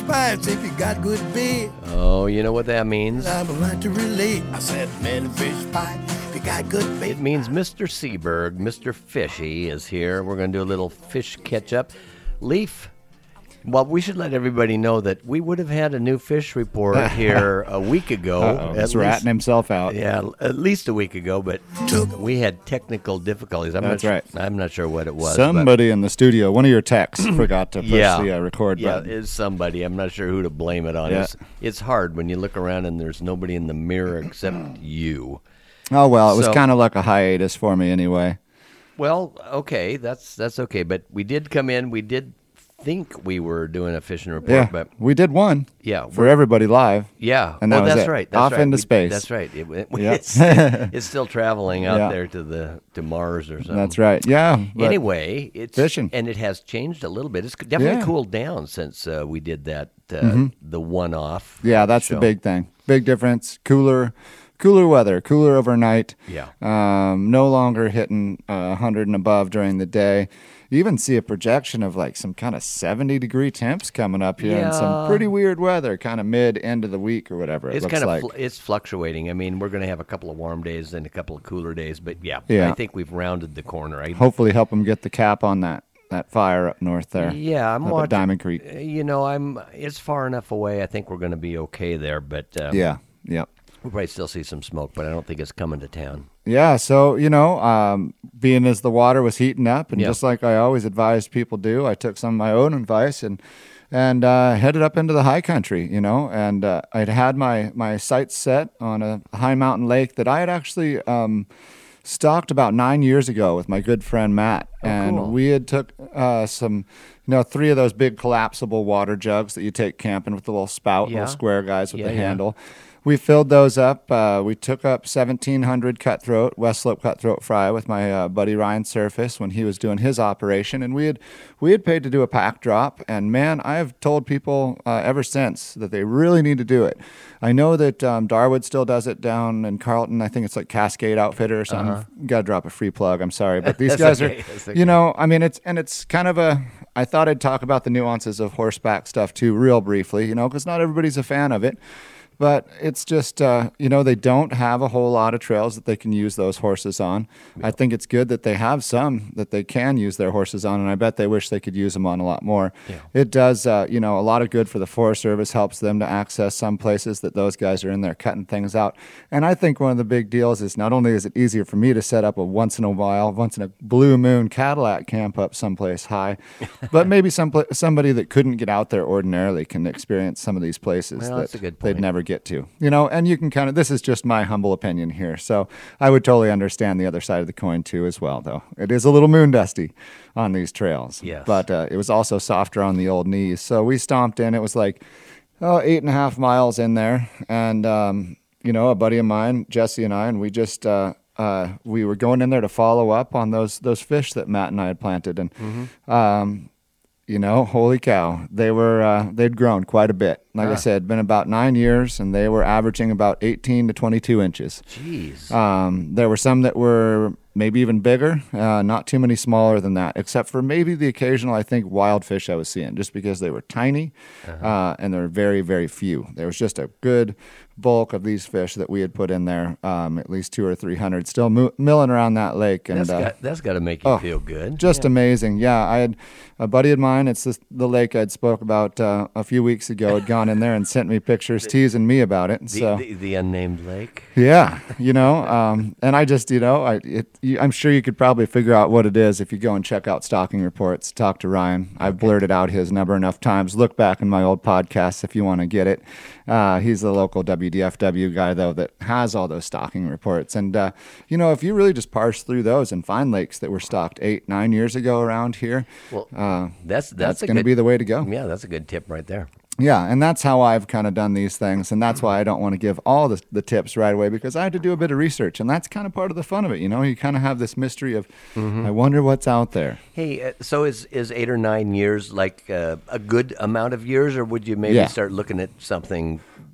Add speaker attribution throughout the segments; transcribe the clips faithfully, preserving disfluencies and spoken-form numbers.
Speaker 1: pipes if you got good bait.
Speaker 2: Oh, you know what that means?
Speaker 1: I would like to relate. I said, man, fish pipe if you got good bait.
Speaker 2: It means Mister Seaberg, Mister Fishy is here. We're going to do a little fish catch-up. Leaf, well, we should let everybody know that we would have had a new fish report here a week ago.
Speaker 3: Uh-oh, he's ratting himself out.
Speaker 2: Yeah, at least a week ago, but we had technical difficulties. I'm
Speaker 3: That's
Speaker 2: not
Speaker 3: right.
Speaker 2: I'm not sure what it was.
Speaker 3: Somebody in the studio, one of your techs, forgot to push
Speaker 2: yeah,
Speaker 3: the uh, record
Speaker 2: yeah,
Speaker 3: button.
Speaker 2: it's somebody. I'm not sure who to blame it on.
Speaker 3: Yeah.
Speaker 2: It's, it's hard when you look around and there's nobody in the mirror except you.
Speaker 3: Oh, well, it was
Speaker 2: So-
Speaker 3: kind of like a hiatus for me anyway.
Speaker 2: Well, okay, that's that's okay. But we did come in. We did think we were doing a fishing report,
Speaker 3: Yeah,
Speaker 2: but
Speaker 3: we did one
Speaker 2: yeah,
Speaker 3: for everybody live.
Speaker 2: yeah.
Speaker 3: And
Speaker 2: oh,
Speaker 3: that was
Speaker 2: that's
Speaker 3: it.
Speaker 2: right. That's
Speaker 3: Off
Speaker 2: right.
Speaker 3: into
Speaker 2: We-
Speaker 3: space.
Speaker 2: That's right. It, it,
Speaker 3: Yeah.
Speaker 2: it's, it's still traveling out
Speaker 3: Yeah.
Speaker 2: there to the to Mars or something.
Speaker 3: That's right. Yeah. but-
Speaker 2: Anyway, it's
Speaker 3: fishing.
Speaker 2: and it has changed a little bit. It's definitely
Speaker 3: Yeah.
Speaker 2: cooled down since uh, we did that uh, the one-off.
Speaker 3: Yeah, that's
Speaker 2: show.
Speaker 3: the big thing. Big difference. Cooler, cooler weather. Cooler overnight.
Speaker 2: Yeah.
Speaker 3: Um, no longer hitting uh, one hundred and above during the day. You even see a projection of like some kind of seventy degree temps coming up here and some
Speaker 2: Yeah.
Speaker 3: pretty weird weather, kind of mid end of the week or whatever it
Speaker 2: It's
Speaker 3: looks
Speaker 2: kind of
Speaker 3: like.
Speaker 2: fl- it's fluctuating. I mean, we're going to have a couple of warm days and a couple of cooler days, but yeah,
Speaker 3: Yeah.
Speaker 2: I think we've rounded the corner. I,
Speaker 3: Hopefully, help them get the cap on that that fire up north there.
Speaker 2: yeah, I'm
Speaker 3: up at
Speaker 2: watching
Speaker 3: Diamond Creek.
Speaker 2: uh, You know, I'm. It's far enough away. I think we're going to be okay there, but um,
Speaker 3: Yeah. Yep.
Speaker 2: we'll probably still see some smoke. But I don't think it's coming to town.
Speaker 3: Yeah, so, you know, um, being as the water was heating up, and
Speaker 2: Yeah.
Speaker 3: just like I always advise people do, I took some of my own advice and and uh, headed up into the high country, you know, and uh, I'd had my, my sights set on a high mountain lake that I had actually um, stocked about nine years ago with my good friend Matt. and
Speaker 2: cool.
Speaker 3: we had took uh, some, you know, three of those big collapsible water jugs that you take camping with the little spout,
Speaker 2: Yeah.
Speaker 3: little square guys with
Speaker 2: Yeah,
Speaker 3: the
Speaker 2: yeah.
Speaker 3: handle. We filled those up. Uh, we took up seventeen hundred cutthroat, West Slope cutthroat fry with my uh, buddy Ryan Surface when he was doing his operation. And we had we had paid to do a pack drop. And man, I have told people uh, ever since that they really need to do it. I know that um, Darwood still does it down in Carlton. I think it's like Cascade Outfitter or something.
Speaker 2: Uh-huh.
Speaker 3: Got to drop a free plug. I'm sorry. But these
Speaker 2: That's
Speaker 3: guys
Speaker 2: okay.
Speaker 3: are,
Speaker 2: That's okay.
Speaker 3: you know, I mean, it's, and it's kind of a, I thought I'd talk about the nuances of horseback stuff too, real briefly, you know, because not everybody's a fan of it. But it's just, uh, you know, they don't have a whole lot of trails that they can use those horses on. Yeah. I think it's good that they have some that they can use their horses on, and I bet they wish they could use them on a lot more.
Speaker 2: Yeah.
Speaker 3: It does, uh, you know, a lot of good for the Forest Service, helps them to access some places that those guys are in there cutting things out. And I think one of the big deals is not only is it easier for me to set up a once in a while, once in a blue moon Cadillac camp up someplace high, but maybe some pla- somebody that couldn't get out there ordinarily can experience some of these places
Speaker 2: Well,
Speaker 3: that
Speaker 2: that's a good
Speaker 3: they'd
Speaker 2: point.
Speaker 3: never get to, you know, and you can kind of, this is just my humble opinion here. So I would totally understand the other side of the coin too, as well, though. It is a little moon dusty on these trails,
Speaker 2: Yes.
Speaker 3: but uh, it was also softer on the old knees. So we stomped in, it was like, oh, eight and a half miles in there. And, um, you know, a buddy of mine, Jesse and I, and we just, uh, uh, we were going in there to follow up on those, those fish that Matt and I had planted. And,
Speaker 2: Mm-hmm.
Speaker 3: um, you know, holy cow, they were, uh, they'd grown quite a bit. Like I
Speaker 2: Ah.
Speaker 3: said, been about nine years, and they were averaging about eighteen to twenty-two inches.
Speaker 2: Jeez.
Speaker 3: Um, there were some that were maybe even bigger, uh, not too many smaller than that, except for maybe the occasional, I think, wild fish I was seeing, just because they were tiny,
Speaker 2: Uh-huh.
Speaker 3: uh, and there were very, very few. There was just a good bulk of these fish that we had put in there, um, at least two or three hundred, still mo- milling around that lake. And
Speaker 2: that's
Speaker 3: uh,
Speaker 2: got, that's got to make you
Speaker 3: oh,
Speaker 2: feel good.
Speaker 3: just amazing. Yeah, I had a buddy of mine, it's this, the lake I'd spoke about uh, a few weeks ago, had gone in there and sent me pictures teasing me about it.
Speaker 2: the,
Speaker 3: So
Speaker 2: the, the unnamed lake.
Speaker 3: yeah, you know, um, and I just, you know, I, it, you, I'm sure you could probably figure out what it is if you go and check out Stalking Reports, talk to Ryan. I've blurted out his number enough times. Look back in my old podcasts if you want to get it. Uh, he's the local W D F W guy, though, that has all those stalking reports. And, uh, you know, if you really just parse through those and find lakes that were stocked eight, nine years ago around here,
Speaker 2: Well,
Speaker 3: uh,
Speaker 2: that's that's,
Speaker 3: that's
Speaker 2: a
Speaker 3: going to
Speaker 2: good-
Speaker 3: be the way to go.
Speaker 2: Yeah, that's a good tip right there.
Speaker 3: Yeah, and that's how I've kind of done these things, and that's why I don't want to give all the, the tips right away, because I had to do a bit of research, and that's kind of part of the fun of it, you know? You kind of have this mystery of, I wonder what's out there.
Speaker 2: Hey, uh, so is is eight or nine years like uh, a good amount of years, or would you maybe
Speaker 3: Yeah.
Speaker 2: start looking at something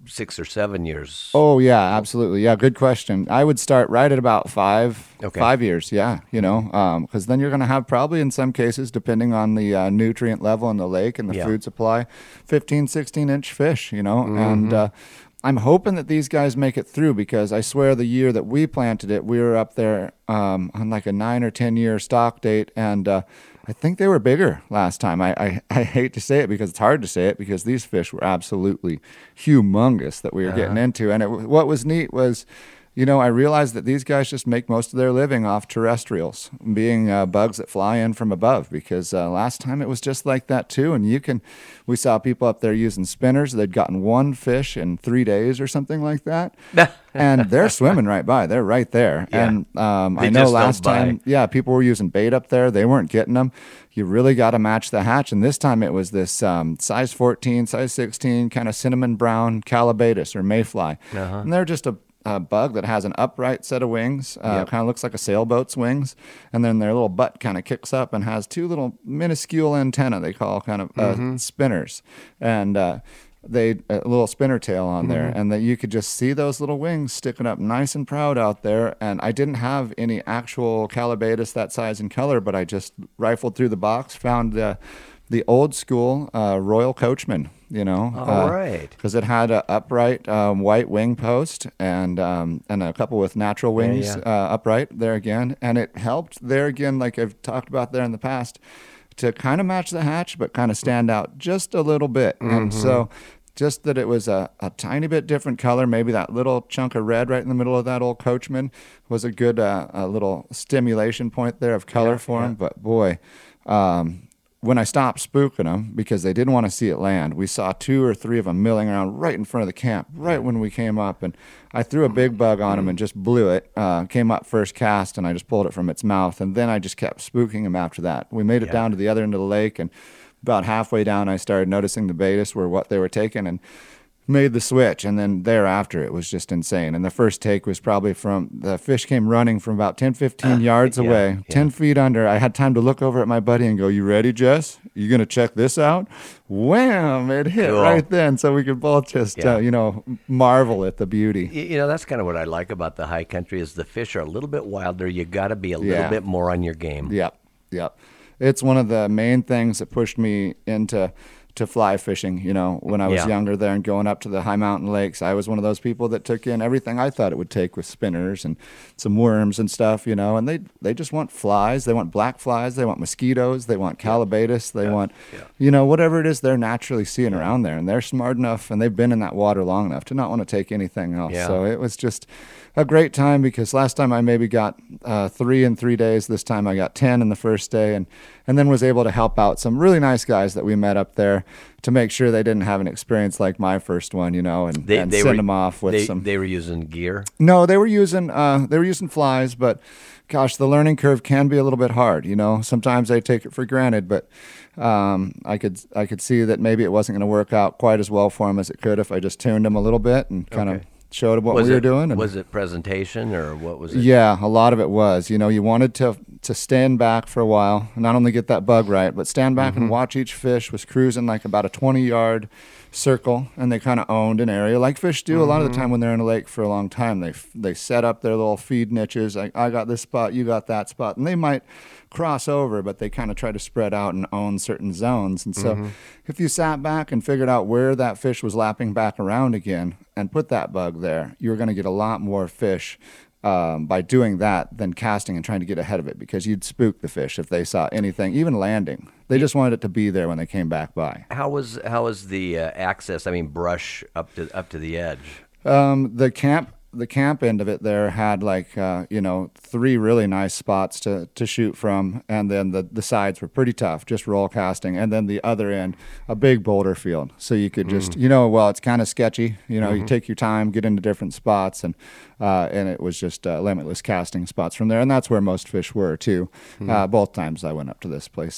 Speaker 2: six or seven years.
Speaker 3: Oh yeah, absolutely. Yeah, good question. I would start right at about five,
Speaker 2: Okay.
Speaker 3: five years. Yeah, you know, because then you're going to have probably in some cases, depending on the uh, nutrient level in the lake and the
Speaker 2: Yeah.
Speaker 3: food supply, fifteen, sixteen inch fish. You know, and uh, I'm hoping that these guys make it through because I swear the year that we planted it, we were up there um, on like a nine or ten year stock date, and uh, I think they were bigger last time. I, I, I hate to say it because it's hard to say it because these fish were absolutely humongous that we were getting into. And it, what was neat was, you know, I realized that these guys just make most of their living off terrestrials, being uh, bugs that fly in from above, because uh, last time it was just like that too. And you can, we saw people up there using spinners. They'd gotten one fish in three days or something like that. And they're swimming right by. They're right there.
Speaker 2: Yeah.
Speaker 3: And um,
Speaker 2: They
Speaker 3: I know
Speaker 2: just don't
Speaker 3: last time,
Speaker 2: bite.
Speaker 3: yeah, people were using bait up there. They weren't getting them. You really got to match the hatch. And this time it was this um, size fourteen, size sixteen, kind of cinnamon brown calabatus or mayfly.
Speaker 2: Uh-huh.
Speaker 3: And they're just a, a bug that has an upright set of wings, uh,
Speaker 2: Yep.
Speaker 3: kind of looks like a sailboat's wings. And then their little butt kind of kicks up and has two little minuscule antennae they call kind of uh,
Speaker 2: Mm-hmm.
Speaker 3: spinners. And uh, they a little spinner tail on there,
Speaker 2: Mm-hmm.
Speaker 3: and that you could just see those little wings sticking up nice and proud out there. And I didn't have any actual calabatus that size and color, but I just rifled through the box, found the the old school uh, Royal Coachman, you know,
Speaker 2: All right.
Speaker 3: because it had an upright um, white wing post and um, and a couple with natural wings
Speaker 2: yeah.
Speaker 3: Uh, upright there again, and it helped there again, like I've talked about there in the past, to kind of match the hatch, but kind of stand out just a little bit. And so just that it was a, a tiny bit different color, maybe that little chunk of red right in the middle of that old Coachman was a good uh, a little stimulation point there of color
Speaker 2: Yeah,
Speaker 3: for
Speaker 2: yeah.
Speaker 3: him. But boy, um, when I stopped spooking them because they didn't want to see it land, we saw two or three of them milling around right in front of the camp, right when we came up. And I threw a big bug on him and just blew it. Uh, came up first cast, and I just pulled it from its mouth. And then I just kept spooking him after that. We made it
Speaker 2: Yeah.
Speaker 3: down to the other end of the lake, and about halfway down, I started noticing the betas were what they were taking, and made the switch. And then thereafter, it was just insane. And the first take was probably from, the fish came running from about ten, fifteen yards
Speaker 2: yeah,
Speaker 3: away,
Speaker 2: yeah.
Speaker 3: ten feet under. I had time to look over at my buddy and go, "You ready, Jess? You going to check this out?" Wham! It hit
Speaker 2: Cool.
Speaker 3: right then. So we could both just,
Speaker 2: Yeah.
Speaker 3: uh, you know, marvel at the beauty.
Speaker 2: Y- You know, that's kind of what I like about the high country is the fish are a little bit wilder. You got to be a little
Speaker 3: Yeah.
Speaker 2: bit more on your game.
Speaker 3: Yep, yep. It's one of the main things that pushed me into to fly fishing. You know, when I was
Speaker 2: Yeah.
Speaker 3: younger there and going up to the high mountain lakes, I was one of those people that took in everything I thought it would take with spinners and some worms and stuff. You know, and they they just want flies. They want black flies. They want mosquitoes. They want calabatus. They
Speaker 2: Yeah.
Speaker 3: want,
Speaker 2: Yeah.
Speaker 3: you know, whatever it is they're naturally seeing around there. And they're smart enough and they've been in that water long enough to not want to take anything else.
Speaker 2: Yeah.
Speaker 3: So it was just a great time because last time I maybe got uh, three in three days. This time I got ten in the first day, and and then was able to help out some really nice guys that we met up there to make sure they didn't have an experience like my first one, you know, and,
Speaker 2: They,
Speaker 3: and
Speaker 2: they
Speaker 3: send
Speaker 2: were,
Speaker 3: them off with
Speaker 2: they,
Speaker 3: some.
Speaker 2: They were using gear.
Speaker 3: No, they were using uh, they were using flies, but gosh, the learning curve can be a little bit hard. You know, sometimes I take it for granted, but um, I could I could see that maybe it wasn't going to work out quite as well for them as it could if I just tuned them a little bit and kind
Speaker 2: Okay.
Speaker 3: of showed them what
Speaker 2: was
Speaker 3: we
Speaker 2: it,
Speaker 3: were doing. And,
Speaker 2: Was it presentation or what was it?
Speaker 3: yeah, a lot of it was. You know, you wanted to to stand back for a while, not only get that bug right, but stand back
Speaker 2: Mm-hmm.
Speaker 3: and watch each fish was cruising like about a twenty yard circle, and they kind of owned an area like fish do a lot
Speaker 2: Mm-hmm.
Speaker 3: of the time when they're in a lake for a long time. They f- they set up their little feed niches. Like, I got this spot, you got that spot, and they might cross over, but they kind of try to spread out and own certain zones. And so,
Speaker 2: Mm-hmm.
Speaker 3: if you sat back and figured out where that fish was lapping back around again and put that bug there, you were going to get a lot more fish um, by doing that than casting and trying to get ahead of it, because you'd spook the fish if they saw anything, even landing. They just wanted it to be there when they came back by.
Speaker 2: How was how was the uh, access? I mean, brush up to up to the edge.
Speaker 3: Um, the camp, the camp end of it there had like uh, you know three really nice spots to, to shoot from, and then the the sides were pretty tough, just roll casting, and then the other end a big boulder field, so you could just you know well it's kind of sketchy, you know you take your time, get into different spots, and uh, and it was just uh, limitless casting spots from there, and that's where most fish were too. Uh, both times I went up to this place, so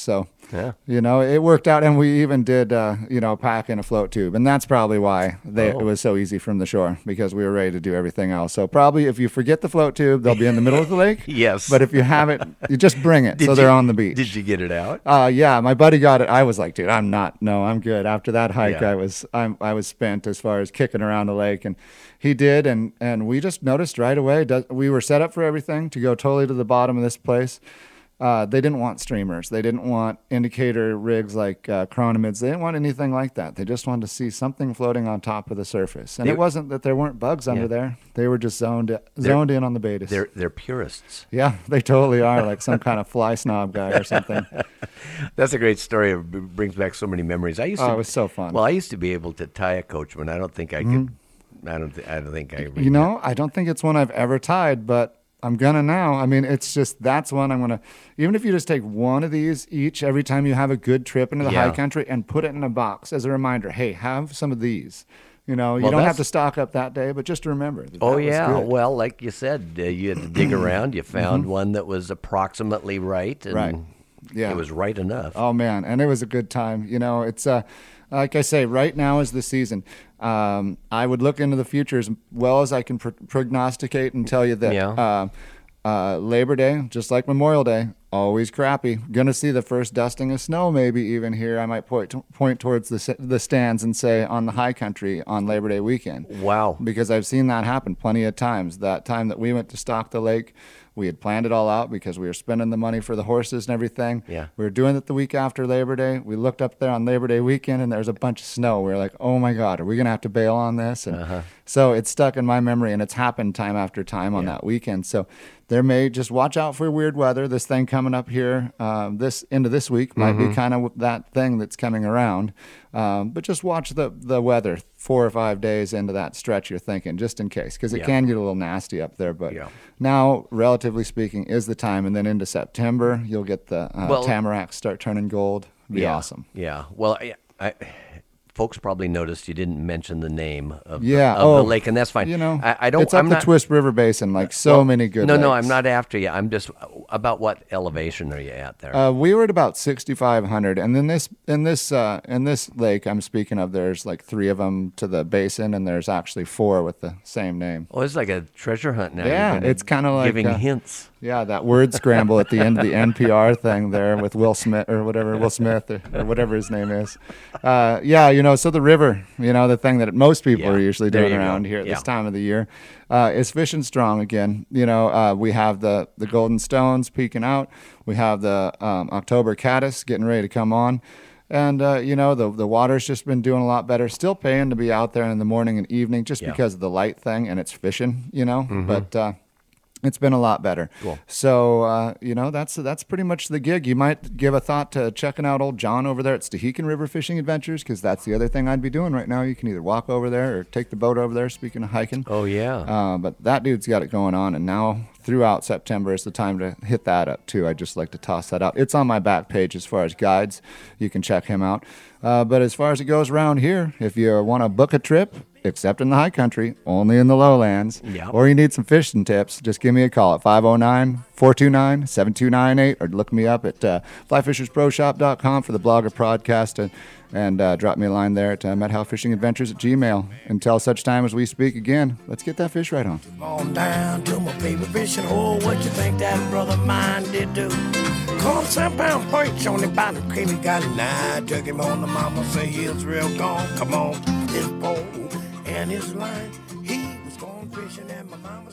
Speaker 2: Yeah.
Speaker 3: You know, it worked out, and we even did, uh, you know, pack in a float tube, and that's probably why they,
Speaker 2: Oh.
Speaker 3: it was so easy from the shore, because we were ready to do everything else. So probably if you forget the float tube, they'll be in the middle of the lake.
Speaker 2: Yes.
Speaker 3: But if you have it, you just bring it,
Speaker 2: Did
Speaker 3: so
Speaker 2: you-
Speaker 3: they're on the beach.
Speaker 2: Did you get it out?
Speaker 3: Uh, yeah, my buddy got it. I was like, dude, I'm not. No, I'm good. After that hike,
Speaker 2: Yeah.
Speaker 3: I was, I'm, I was spent as far as kicking around the lake, and he did, and and we just noticed right away. Does, we were set up for everything to go totally to the bottom of this place. Uh, they didn't want streamers. They didn't want indicator rigs like uh, chronomids. They didn't want anything like that. They just wanted to see something floating on top of the surface. And
Speaker 2: They-
Speaker 3: it wasn't that there weren't bugs under
Speaker 2: Yeah.
Speaker 3: there. They were just zoned zoned in on the beta.
Speaker 2: They're they're purists.
Speaker 3: Yeah, they totally are, like some kind of fly snob guy or something.
Speaker 2: That's a great story. It b- brings back so many memories. I used
Speaker 3: Oh,
Speaker 2: to.
Speaker 3: it was so fun.
Speaker 2: Well, I used to be able to tie a coachman. I don't think I could. I don't. Th- I don't think I. Really
Speaker 3: You know, I don't think it's one I've ever tied, but I'm gonna now. I mean, it's just that's one I'm gonna. Even if you just take one of these each every time you have a good trip into the
Speaker 2: Yeah.
Speaker 3: high country and put it in a box as a reminder. Hey, have some of these. You know, you
Speaker 2: Well,
Speaker 3: don't have
Speaker 2: that's-
Speaker 3: to stock up that day, but just remember. That
Speaker 2: Oh
Speaker 3: that was
Speaker 2: yeah.
Speaker 3: good.
Speaker 2: Well, like you said, uh, you had to dig around. You found one that was approximately right, and
Speaker 3: Right. Yeah.
Speaker 2: it was right enough.
Speaker 3: Oh man, and it was a good time. You know, it's uh, like I say, right now is the season. Um, I would look into the future as well as I can pr- prognosticate and tell you that
Speaker 2: Yeah.
Speaker 3: uh, uh, Labor Day, just like Memorial Day, always crappy. Gonna see the first dusting of snow, maybe even here. I might point point towards the s- the stands and say on the high country on Labor Day weekend.
Speaker 2: Wow.
Speaker 3: Because I've seen that happen plenty of times. That time that we went to stock the lake, we had planned it all out because we were spending the money for the horses and everything.
Speaker 2: Yeah.
Speaker 3: We were doing it the week after Labor Day. We looked up there on Labor Day weekend and there was a bunch of snow. We were like, oh my God, are we going to have to bail on this? And
Speaker 2: Uh-huh.
Speaker 3: so it's stuck in my memory, and it's happened time after time on
Speaker 2: Yeah.
Speaker 3: that weekend. So there may just watch out for weird weather. This thing coming up here, um, this into this week might
Speaker 2: Mm-hmm.
Speaker 3: be kind of that thing that's coming around. Um, but just watch the, the weather four or five days into that stretch you're thinking, just in case, because it
Speaker 2: Yeah.
Speaker 3: can get a little nasty up there. But
Speaker 2: Yeah.
Speaker 3: now, relatively speaking, is the time. And then into September, you'll get the uh,
Speaker 2: Well-
Speaker 3: tamaracks start turning gold. Be
Speaker 2: yeah.
Speaker 3: awesome.
Speaker 2: Yeah. Well, I, I, folks probably noticed you didn't mention the name of,
Speaker 3: Yeah.
Speaker 2: the, of
Speaker 3: oh,
Speaker 2: the lake, and that's fine.
Speaker 3: You know,
Speaker 2: I, I don't.
Speaker 3: It's up
Speaker 2: I'm
Speaker 3: the
Speaker 2: not,
Speaker 3: Twist River Basin, like so
Speaker 2: well,
Speaker 3: many good.
Speaker 2: No, no,
Speaker 3: lakes.
Speaker 2: I'm not after you. I'm just about what elevation are you at there?
Speaker 3: Uh, we were at about sixty-five hundred, and then this in this uh, in this lake I'm speaking of, there's like three of them to the basin, and there's actually four with the same name.
Speaker 2: oh, it's like a treasure hunt now. You're
Speaker 3: Yeah,
Speaker 2: gonna-
Speaker 3: it's kinda like,
Speaker 2: giving
Speaker 3: uh,
Speaker 2: hints.
Speaker 3: Yeah, that word scramble at the end of the N P R thing there with Will Smith or whatever, Will Smith or, or whatever his name is. Uh, yeah, you know, so the river, you know, the thing that most people
Speaker 2: Yeah,
Speaker 3: are usually
Speaker 2: there
Speaker 3: doing
Speaker 2: you go.
Speaker 3: around here at
Speaker 2: Yeah.
Speaker 3: this time of the year uh, is fishing strong again. You know, uh, we have the, the Golden Stones peeking out. We have the um, October Caddis getting ready to come on. And, uh, you know, the the water's just been doing a lot better. Still paying to be out there in the morning and evening just
Speaker 2: Yeah.
Speaker 3: because of the light thing and it's fishing, you know.
Speaker 2: Mm-hmm.
Speaker 3: But uh, it's been a lot better.
Speaker 2: Cool.
Speaker 3: So, uh, you know, that's that's pretty much the gig. You might give a thought to checking out old John over there at Stehekin River Fishing Adventures, because that's the other thing I'd be doing right now. You can either walk over there or take the boat over there, speaking of hiking.
Speaker 2: Oh yeah.
Speaker 3: Uh, but that dude's got it going on, and now throughout September is the time to hit that up too. I just like to toss that out. It's on my back page as far as guides. You can check him out. Uh, but as far as it goes around here, if you want to book a trip, except in the high country, only in the lowlands,
Speaker 2: Yeah.
Speaker 3: or you need some fishing tips, just give me a call at five oh nine, four two nine, seven two nine eight, or look me up at uh, fly fishers pro shop dot com for the blog or podcast, and, and uh, drop me a line there at uh, Met Howe Fishing Adventures at Gmail. Until such time as we speak again, let's get that fish right on.
Speaker 1: On down to my favorite fishing hole. What you think that brother of mine did do? Caught a seven pound perch on the bottom cream. He got a nine. Took him on the mama. Say he's real gone. Come on, his pole and his line. He was going fishing and my mama.